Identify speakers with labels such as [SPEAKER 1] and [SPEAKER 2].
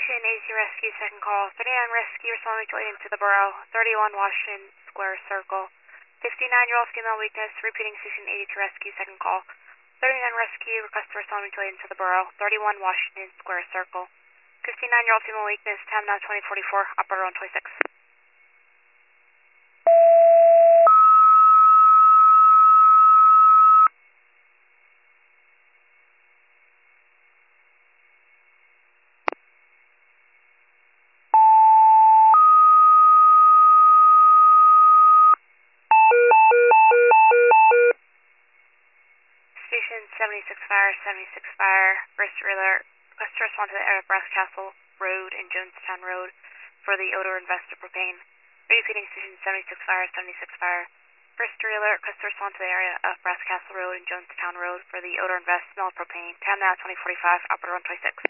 [SPEAKER 1] Station AC Rescue, second call. 39 Rescue responding to alien to the borough. 31 Washington Square Circle. 59-year-old female weakness, repeating Station 82 Rescue, second call. 39 Rescue, request to responding to alien to the borough. 31 Washington Square Circle. 59-year-old female weakness, time now 2044, operator on 26. Station 76 Fire, 76 Fire, first alert, request to respond to the area of Brass Castle Road and Jonestown Road for the odor and Vesta propane. Repeating Station 76 Fire, 76 Fire, first alert, request to respond to the area of Brass Castle Road and Jonestown Road for the odor and Vesta smell of propane. Time now 2045, operator on 26.